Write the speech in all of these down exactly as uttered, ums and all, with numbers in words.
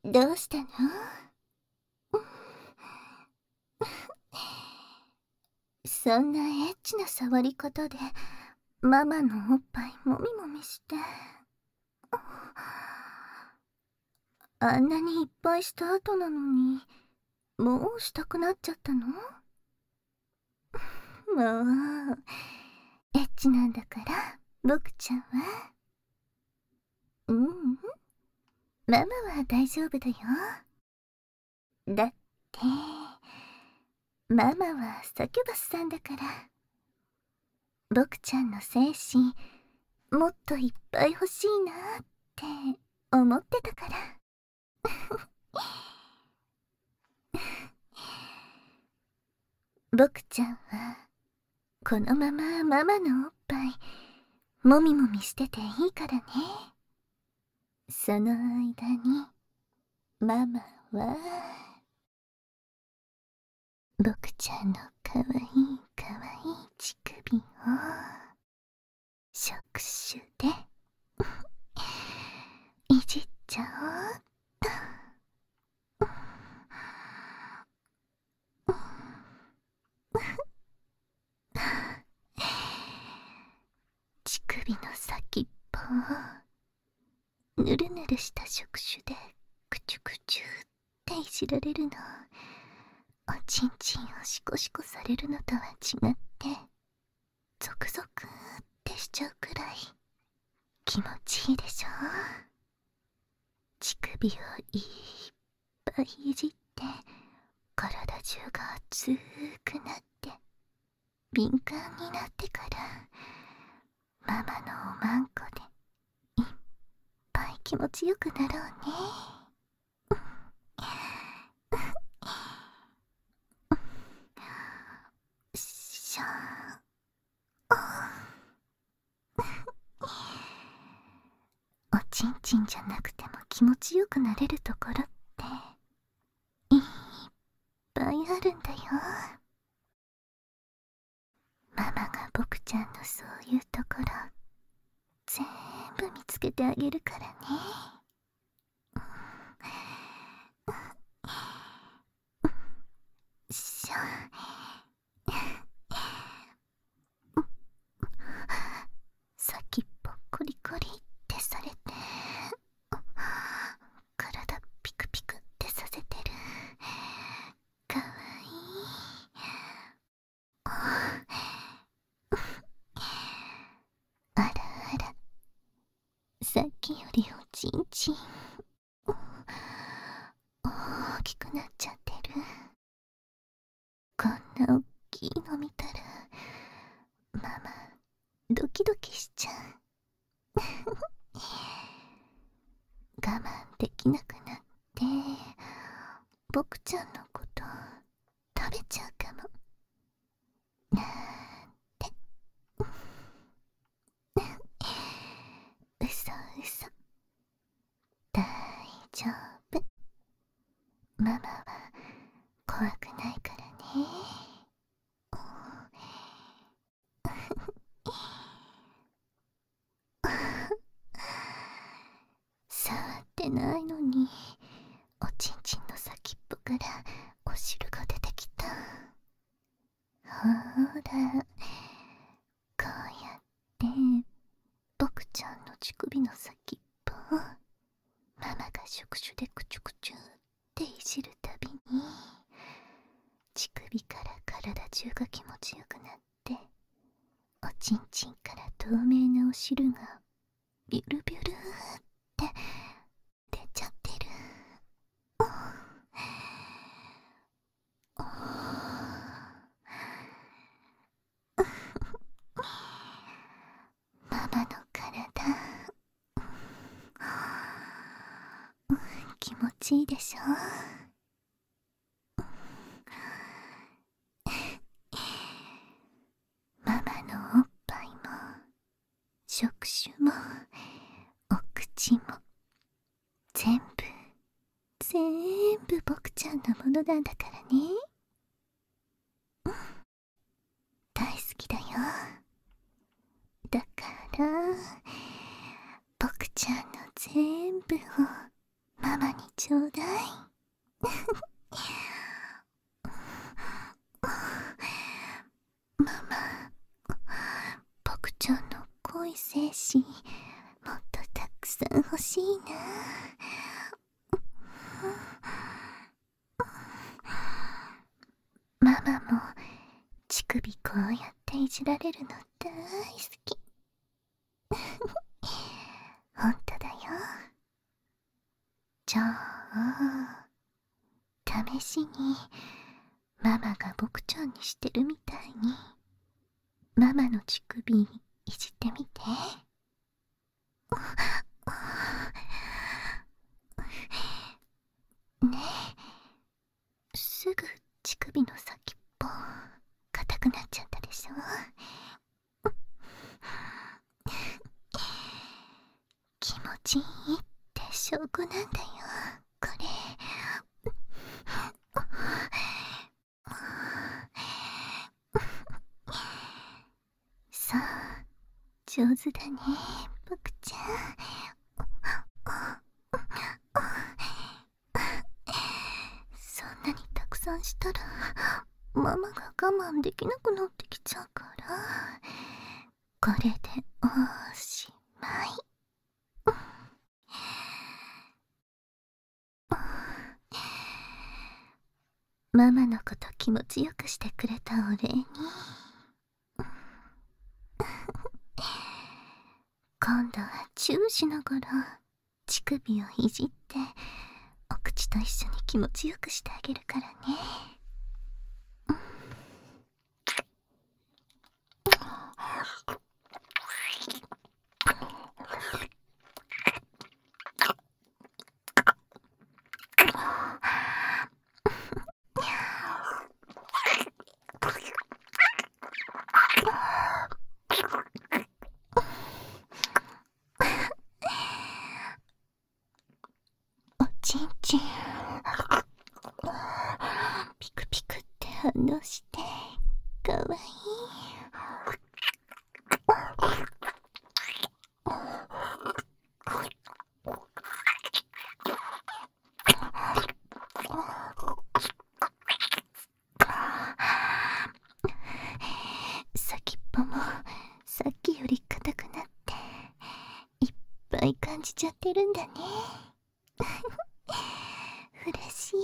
どうしたの？そんなエッチな触り方でママのおっぱいもみもみして、あんなにいっぱいした後なのにもうしたくなっちゃったの？もうエッチなんだから僕ちゃんは。うん、ママは大丈夫だよ。だってママはサキュバスさんだから。僕ちゃんの精子もっといっぱい欲しいなって思ってたから。僕ちゃんはこのままママのおっぱいもみもみしてていいからね。その間にママは僕ちゃんのかわいいかわいい乳首を触手でいじっちゃおうっと。乳首の先っぽをぬるぬるした触手でクチュクチュっていじられるの。おちんちんをシコシコされるのとは違ってゾクゾクってしちゃうくらい気持ちいいでしょ。乳首をいっぱいいじって体中が熱くなって敏感になってからママのおまんこでいっぱい気持ちよくなろうね。しょおちんちんじゃなくても気持ちよくなれるところっていっぱいあるんだよ。ママが僕ちゃんのそういうところ全部見つけてあげるからね。しょ先っぽコリコリってされて体ピクピクってさせてる。かわいい。あらあら、さっきよりおちんちん大きくなっちゃってる。こんなおっきいの見たらママドキドキしちゃう。我慢できなくなって僕ちゃんのこと食べちゃうかもなんて。うそうそ、大丈夫。ママは怖くないからね。触ってないのにおちんちんの先っぽからお汁が出てきた。ほらこうやって僕ちゃんの乳首の先っぽをママが触手でクチュクチュっていじるたびに乳首から体中が気持ちよくなっておちんちんから透明なお汁がビュルビュルって出ちゃってる。ママの体気持ちいいでしょ。ママのおっぱいも触手もお口も全部全部僕ちゃんのものなんだからね。大好きだよ。だから僕ちゃんの全部をママにちちょうだい。ママ、僕ちゃんの濃い精子もっとたくさん欲しいな。ママも乳首こうやっていじられるの大好き。ほんとだよ。じゃあ試しにママが僕ちゃんにしてるみたいにママの乳首いじってみて。ねえ、すぐ乳首の先っぽ硬くなっちゃったでしょ。気持ちいいって証拠なんだよ、これ。さあ、上手だね、僕ちゃん。そんなにたくさんしたらママが我慢できなくなってきちゃうから、これでおしまい。ママのこと気持ちよくしてくれたお礼に今度はチューしながら乳首をいじってお口と一緒に気持ちよくしてあげるからね。おちんちんピクピクって反応してかわいい。先っぽもさっきより硬くなっていっぱい感じちゃってるんだね。嬉しい。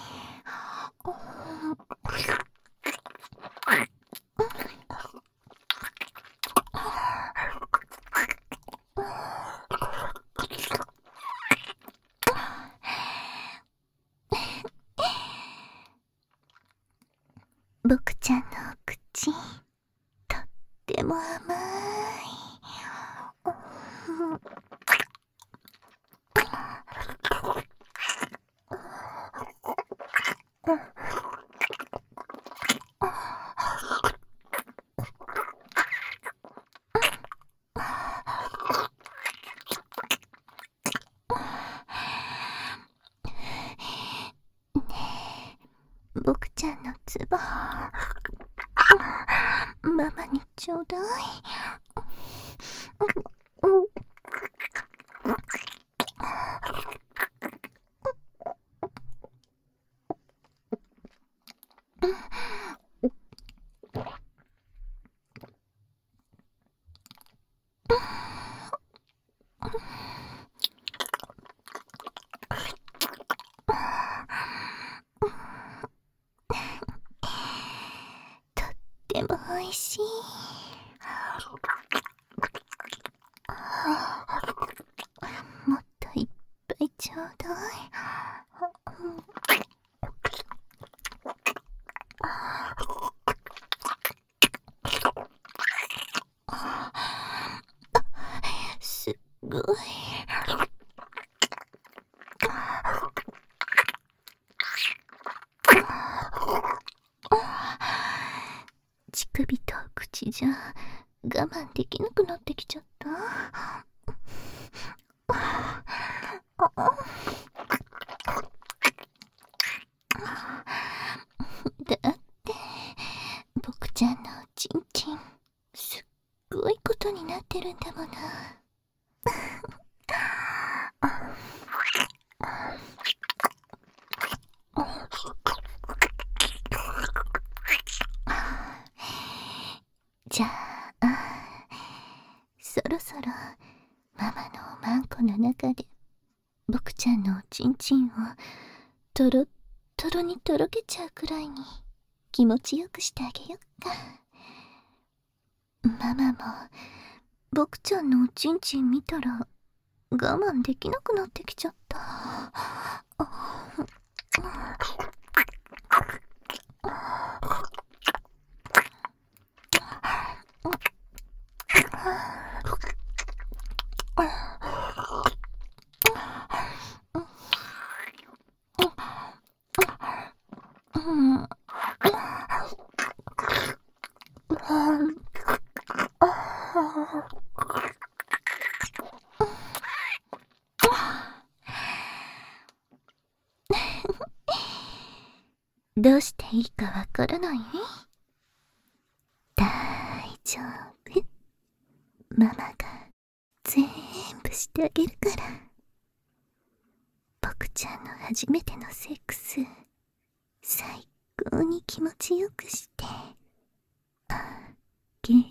僕ちゃんのお口とっても甘い。僕ちゃんのツボママにちょうだい。とってもおいしい。もっといっぱいちょうだい。すっごい。乳首と口じゃ我慢できなくなってきちゃった。だって僕ちゃんのおちんちんすっごいことになってるんだもの。 ろそろママのおまんこの中で僕ちゃんのおちんちんをとろっとろにとろけちゃうくらいに気持ちよくしてあげよっか。ママも僕ちゃんのおちんちん見たら我慢できなくなってきちゃった。どうしていいかわからない？大丈夫。ママが全部してあげるから。僕ちゃんの初めてのセックス、最高に気持ちよくしてあげる。